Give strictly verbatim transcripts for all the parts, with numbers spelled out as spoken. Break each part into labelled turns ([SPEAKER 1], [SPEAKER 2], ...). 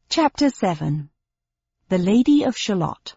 [SPEAKER 1] Chapter seven. The Lady of Shalott.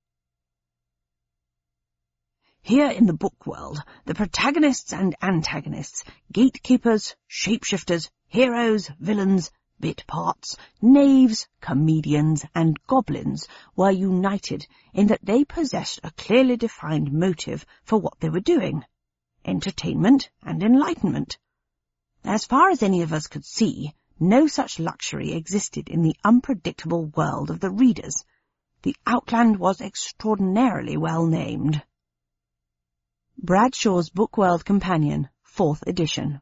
[SPEAKER 2] Here in the book world, the protagonists and antagonists, gatekeepers, shapeshifters, heroes, villains, bit parts, knaves, comedians, and goblins were united in that they possessed a clearly defined motive for what they were doing: entertainment and enlightenment. As far as any of us could see, no such luxury existed in the unpredictable world of the readers. The Outland was extraordinarily well named.
[SPEAKER 1] Bradshaw's Bookworld Companion, fourth edition.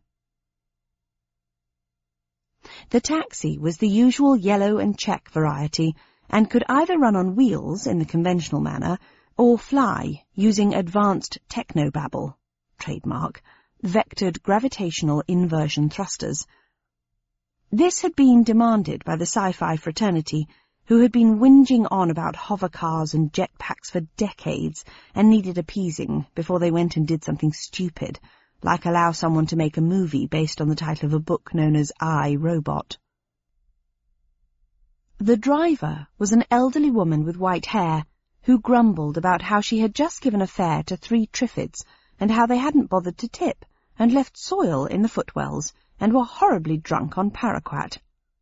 [SPEAKER 1] The taxi was the usual yellow and check variety, and could either run on wheels in the conventional manner, or fly using advanced technobabble, trademark, vectored gravitational inversion thrusters. This had been demanded by the sci-fi fraternity, who had been whinging on about hovercars and jetpacks for decades and needed appeasing before they went and did something stupid, like allow someone to make a movie based on the title of a book known as I, Robot. The driver was an elderly woman with white hair, who grumbled about how she had just given a fare to three Triffids and how they hadn't bothered to tip and left soil in the footwells and were horribly drunk on paraquat.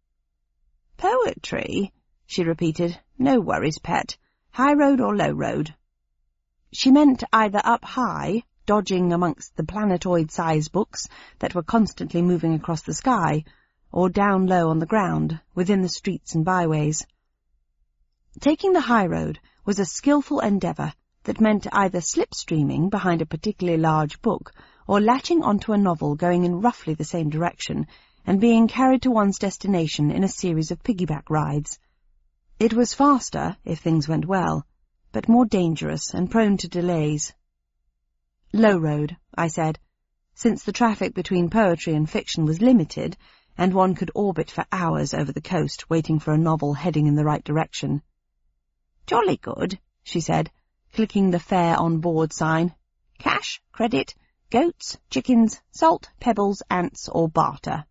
[SPEAKER 2] "Poetry?" she repeated. "No worries, pet. High road or low road?"
[SPEAKER 1] She meant either up high, dodging amongst the planetoid-sized books that were constantly moving across the sky, or down low on the ground, within the streets and byways. Taking the high road was a skilful endeavour that meant either slipstreaming behind a particularly large book, or latching onto a novel going in roughly the same direction, and being carried to one's destination in a series of piggyback rides. It was faster, if things went well, but more dangerous and prone to delays. Low road, I said, since the traffic between poetry and fiction was limited, and one could orbit for hours over the coast waiting for a novel heading in the right direction.
[SPEAKER 2] "Jolly good," she said,
[SPEAKER 1] clicking the fare on board sign.
[SPEAKER 2] "Cash, credit, goats, chickens, salt, pebbles, ants, or barter?"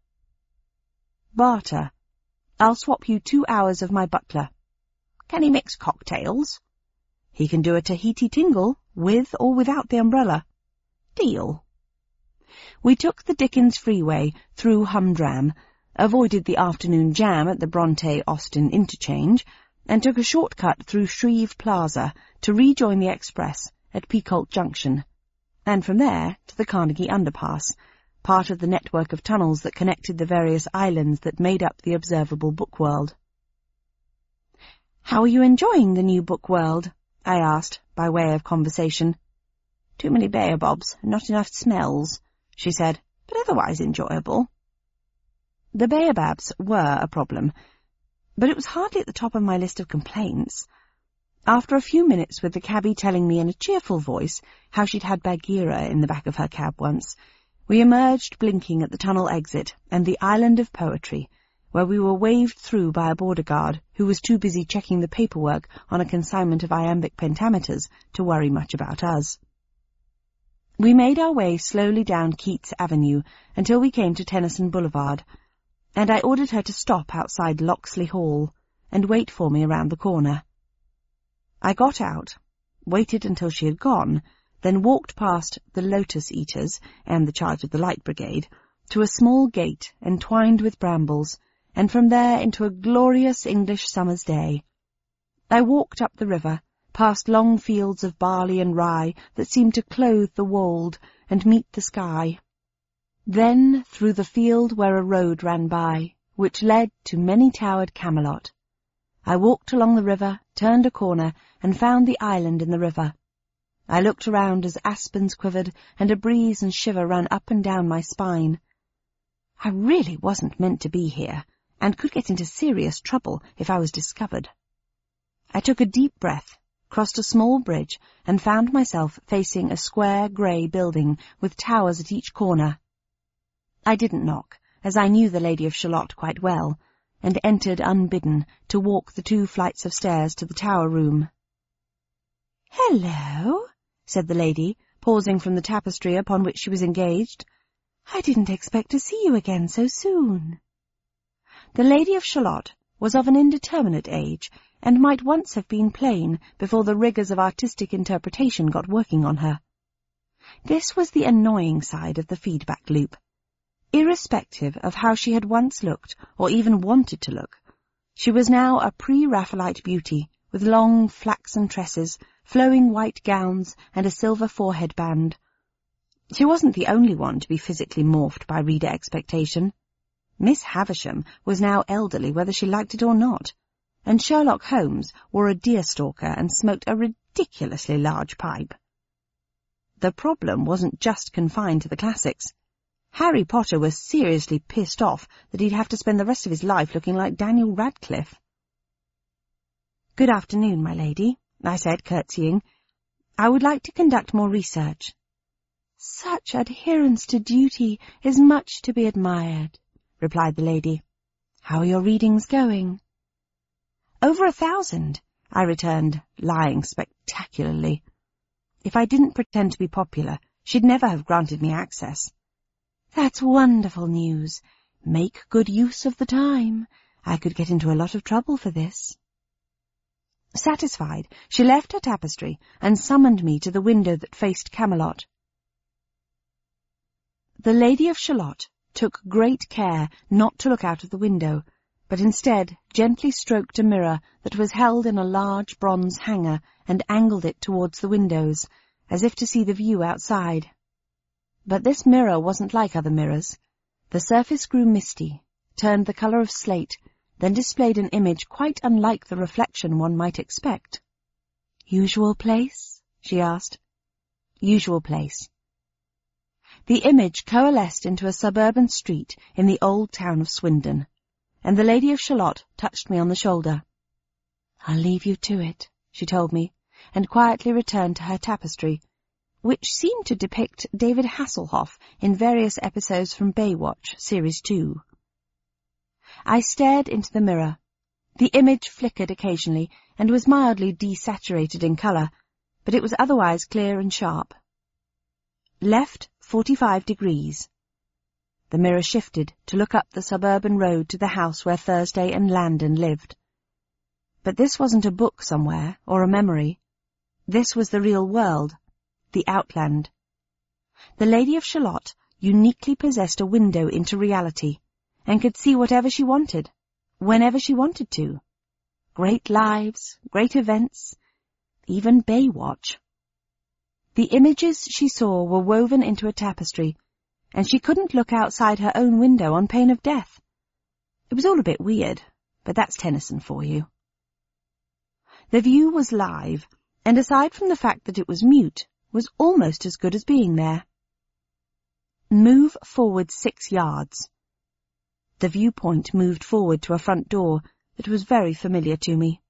[SPEAKER 1] "Barter. I'll swap you two hours of my butler."
[SPEAKER 2] "Can he mix cocktails?"
[SPEAKER 1] "He can do a Tahiti tingle, with or without the umbrella."
[SPEAKER 2] "Deal."
[SPEAKER 1] We took the Dickens freeway through Humdrum, avoided the afternoon jam at the Bronte-Austin interchange, and took a shortcut through Shreve Plaza to rejoin the express at Peacolt Junction, and from there to the Carnegie Underpass, part of the network of tunnels that connected the various islands that made up the observable book world. "How are you enjoying the new book world?" I asked, by way of conversation.
[SPEAKER 2] "Too many baobabs, and not enough smells," she said, "but otherwise enjoyable."
[SPEAKER 1] The baobabs were a problem, but it was hardly at the top of my list of complaints. After a few minutes with the cabbie telling me in a cheerful voice how she'd had Bagheera in the back of her cab once, we emerged blinking at the tunnel exit and the island of poetry, where we were waved through by a border guard who was too busy checking the paperwork on a consignment of iambic pentameters to worry much about us. We made our way slowly down Keats Avenue until we came to Tennyson Boulevard, and I ordered her to stop outside Loxley Hall and wait for me around the corner. I got out, waited until she had gone, then walked past the Lotus Eaters and the charge of the Light Brigade to a small gate entwined with brambles, and from there into a glorious English summer's day. I walked up the river, past long fields of barley and rye that seemed to clothe the wold and meet the sky. Then through the field where a road ran by, which led to many-towered Camelot. I walked along the river, turned a corner, and found the island in the river. I looked around as aspens quivered, and a breeze and shiver ran up and down my spine. I really wasn't meant to be here, and could get into serious trouble if I was discovered. I took a deep breath, crossed a small bridge, and found myself facing a square grey building with towers at each corner. I didn't knock, as I knew the Lady of Shalott quite well, and entered unbidden to walk the two flights of stairs to the tower room.
[SPEAKER 2] "Hello," said the lady, pausing from the tapestry upon which she was engaged. "I didn't expect to see you again so soon."
[SPEAKER 1] The Lady of Shalott was of an indeterminate age, and might once have been plain before the rigours of artistic interpretation got working on her. This was the annoying side of the feedback loop. Irrespective of how she had once looked, or even wanted to look, she was now a pre-Raphaelite beauty, with long flaxen tresses, flowing white gowns, and a silver forehead band. She wasn't the only one to be physically morphed by reader expectation. Miss Havisham was now elderly whether she liked it or not, and Sherlock Holmes wore a deerstalker and smoked a ridiculously large pipe. The problem wasn't just confined to the classics. Harry Potter was seriously pissed off that he'd have to spend the rest of his life looking like Daniel Radcliffe. "Good afternoon, my lady," I said, curtsying. "I would like to conduct more research." "Such adherence to duty is much to be admired," replied the lady. "How are your readings going?" "Over a thousand," I returned, lying spectacularly. If I didn't pretend to be popular, she'd never have granted me access. "That's wonderful news. Make good use of the time. I could get into a lot of trouble for this." Satisfied, she left her tapestry and summoned me to the window that faced Camelot. The Lady of Shalott took great care not to look out of the window, but instead gently stroked a mirror that was held in a large bronze hanger and angled it towards the windows, as if to see the view outside. But this mirror wasn't like other mirrors. The surface grew misty, turned the colour of slate, then displayed an image quite unlike the reflection one might expect. "Usual place?" she asked. "Usual place." The image coalesced into a suburban street in the old town of Swindon, and the Lady of Shalott touched me on the shoulder. "I'll leave you to it," she told me, and quietly returned to her tapestry, which seemed to depict David Hasselhoff in various episodes from Baywatch, Series two. I stared into the mirror. The image flickered occasionally and was mildly desaturated in colour, but it was otherwise clear and sharp. Left forty-five degrees. The mirror shifted to look up the suburban road to the house where Thursday and Landon lived. But this wasn't a book somewhere, or a memory. This was the real world, the Outland. The Lady of Shalott uniquely possessed a window into reality, and could see whatever she wanted, whenever she wanted to. Great lives, great events, even Baywatch. The images she saw were woven into a tapestry, and she couldn't look outside her own window on pain of death. It was all a bit weird, but that's Tennyson for you. The view was live, and aside from the fact that it was mute, was almost as good as being there. Move forward six yards. The viewpoint moved forward to a front door that was very familiar to me.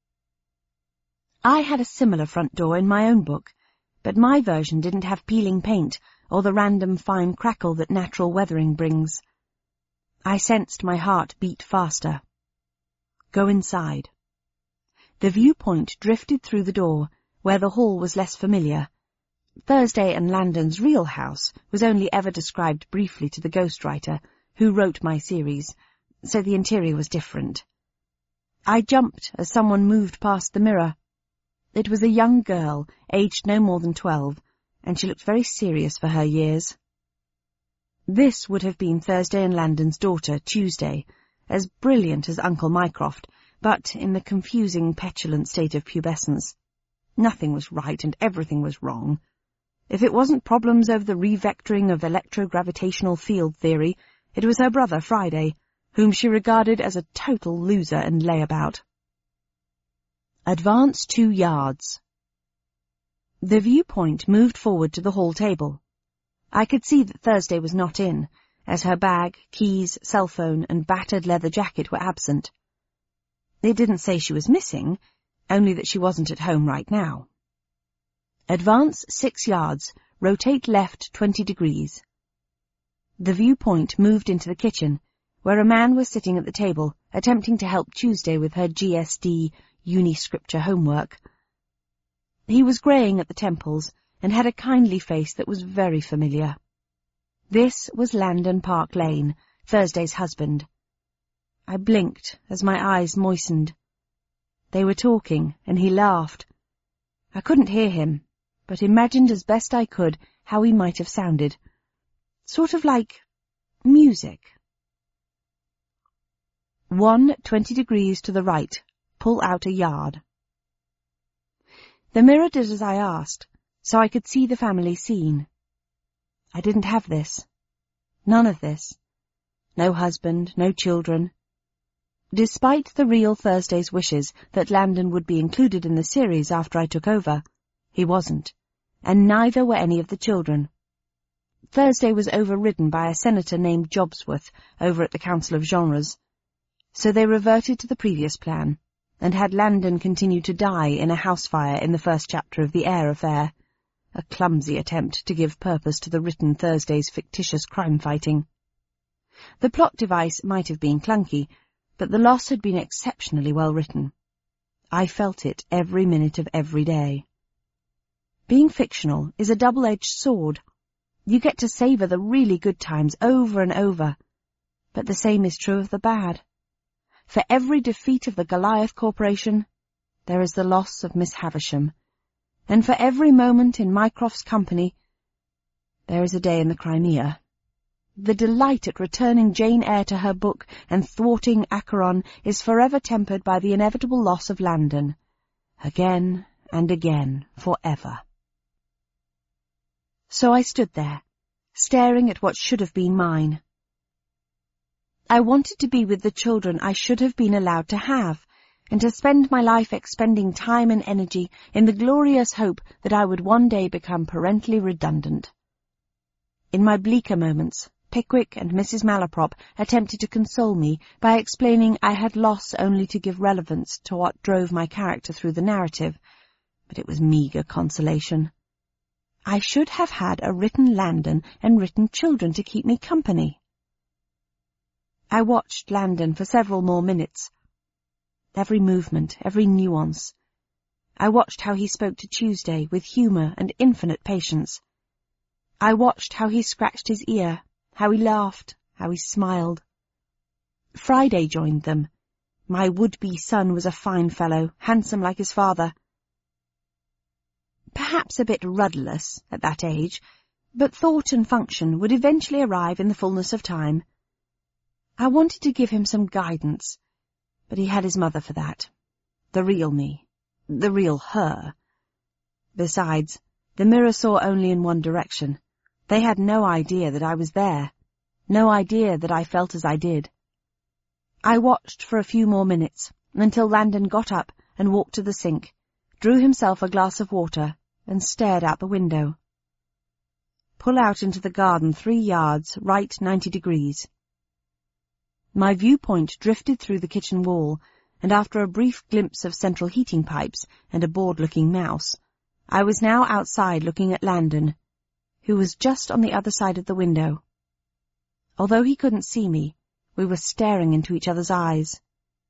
[SPEAKER 1] I had a similar front door in my own book, but my version didn't have peeling paint or the random fine crackle that natural weathering brings. I sensed my heart beat faster. Go inside. The viewpoint drifted through the door, where the hall was less familiar. Thursday and Landon's real house was only ever described briefly to the ghostwriter, who wrote my series, so the interior was different. I jumped as someone moved past the mirror. It was a young girl, aged no more than twelve, and she looked very serious for her years. This would have been Thursday and Landon's daughter, Tuesday, as brilliant as Uncle Mycroft, but in the confusing, petulant state of pubescence. Nothing was right and everything was wrong. If it wasn't problems over the revectoring of electrogravitational field theory, it was her brother, Friday, whom she regarded as a total loser and layabout. Advance two yards. The viewpoint moved forward to the hall table. I could see that Thursday was not in, as her bag, keys, cell phone, and battered leather jacket were absent. It didn't say she was missing, only that she wasn't at home right now. Advance six yards, rotate left twenty degrees. The viewpoint moved into the kitchen, where a man was sitting at the table, attempting to help Tuesday with her G S D Uniscripture homework. He was greying at the temples, and had a kindly face that was very familiar. This was Landon Park Lane, Thursday's husband. I blinked as my eyes moistened. They were talking, and he laughed. I couldn't hear him, but imagined as best I could how he might have sounded. Sort of like music. One twenty degrees to the right. Pull out a yard. The mirror did as I asked, so I could see the family scene. I didn't have this. None of this. No husband, no children. Despite the real Thursday's wishes that Landon would be included in the series after I took over, he wasn't, and neither were any of the children. Thursday was overridden by a senator named Jobsworth over at the Council of Genres, so they reverted to the previous plan, and had Landon continue to die in a house fire in the first chapter of The Air affair, a clumsy attempt to give purpose to the written Thursday's fictitious crime-fighting. The plot device might have been clunky, but the loss had been exceptionally well written. I felt it every minute of every day. Being fictional is a double-edged sword. You get to savour the really good times over and over, but the same is true of the bad. For every defeat of the Goliath Corporation, there is the loss of Miss Havisham, and for every moment in Mycroft's company, there is a day in the Crimea. The delight at returning Jane Eyre to her book and thwarting Acheron is forever tempered by the inevitable loss of Landon. Again and again, forever. So I stood there, staring at what should have been mine. I wanted to be with the children I should have been allowed to have, and to spend my life expending time and energy in the glorious hope that I would one day become parentally redundant. In my bleaker moments, Pickwick and Missus Malaprop attempted to console me by explaining I had loss only to give relevance to what drove my character through the narrative, but it was meagre consolation. I should have had a written Landon and written children to keep me company. I watched Landon for several more minutes. Every movement, every nuance. I watched how he spoke to Tuesday with humour and infinite patience. I watched how he scratched his ear, how he laughed, how he smiled. Friday joined them. My would-be son was a fine fellow, handsome like his father. Perhaps a bit rudderless at that age, but thought and function would eventually arrive in the fullness of time. I wanted to give him some guidance, but he had his mother for that. The real me. The real her. Besides, the mirror saw only in one direction. They had no idea that I was there. No idea that I felt as I did. I watched for a few more minutes, until Landon got up and walked to the sink, drew himself a glass of water, and stared out the window. Pull out into the garden three yards, right ninety degrees. My viewpoint drifted through the kitchen wall, and after a brief glimpse of central heating pipes and a bored-looking mouse, I was now outside looking at Landon, who was just on the other side of the window. Although he couldn't see me, we were staring into each other's eyes.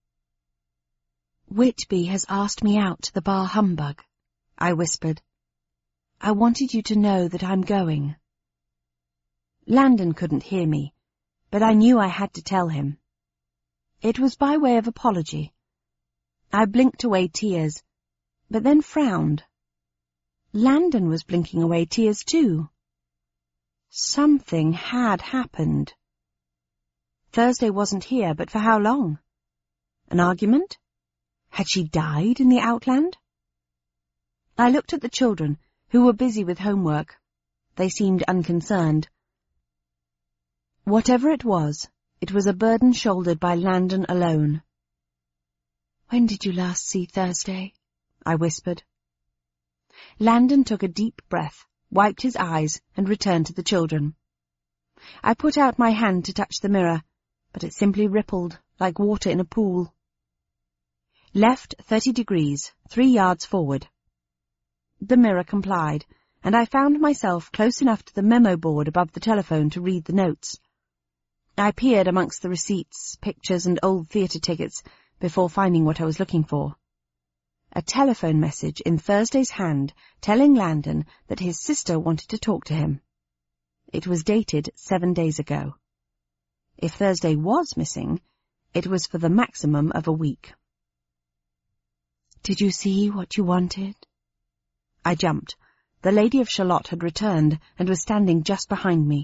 [SPEAKER 1] "Whitby has asked me out to the Bar Humbug," I whispered. "I wanted you to know that I'm going." Landon couldn't hear me, but I knew I had to tell him. It was by way of apology. I blinked away tears, but then frowned. Landon was blinking away tears too. Something had happened. Thursday wasn't here, but for how long? An argument? Had she died in the Outland? I looked at the children, who were busy with homework. They seemed unconcerned. Whatever it was, it was a burden shouldered by Landon alone. "When did you last see Thursday?" I whispered. Landon took a deep breath, wiped his eyes, and returned to the children. I put out my hand to touch the mirror, but it simply rippled, like water in a pool. Left thirty degrees, three yards forward. The mirror complied, and I found myself close enough to the memo board above the telephone to read the notes. I peered amongst the receipts, pictures, and old theatre tickets before finding what I was looking for. A telephone message in Thursday's hand telling Landon that his sister wanted to talk to him. It was dated seven days ago. If Thursday was missing, It was for the maximum of a week. "Did you see what you wanted?" I jumped. The Lady of Shalott had returned and was standing just behind me.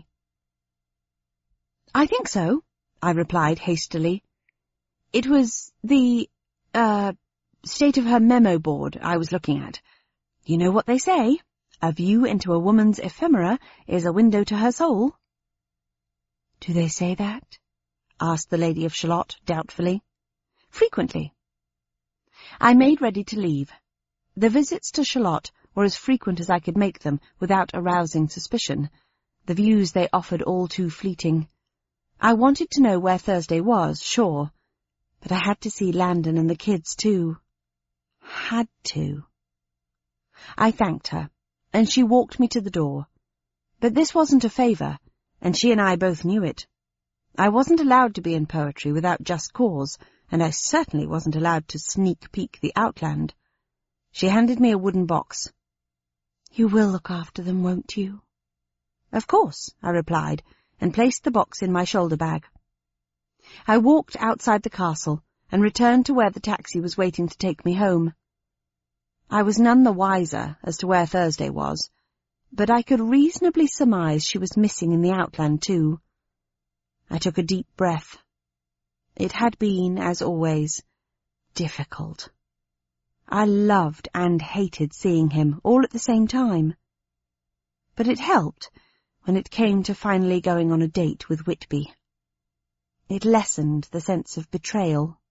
[SPEAKER 1] "I think so," I replied hastily. "It was the, er, state of her memo board I was looking at. You know what they say? A view into a woman's ephemera is a window to her soul." "Do they say that?" asked the Lady of Shalott doubtfully. "Frequently." I made ready to leave. The visits to Shalott were as frequent as I could make them without arousing suspicion, the views they offered all too fleeting. I wanted to know where Thursday was, sure, but I had to see Landon and the kids too. Had to. I thanked her, and she walked me to the door. But this wasn't a favour, and she and I both knew it. I wasn't allowed to be in poetry without just cause, and I certainly wasn't allowed to sneak peek the Outland. She handed me a wooden box. "You will look after them, won't you?" "Of course," I replied, and placed the box in my shoulder bag. I walked outside the castle and returned to where the taxi was waiting to take me home. I was none the wiser as to where Thursday was, but I could reasonably surmise she was missing in the Outland too. I took a deep breath. It had been, as always, difficult. I loved and hated seeing him all at the same time. But it helped when it came to finally going on a date with Whitby. It lessened the sense of betrayal.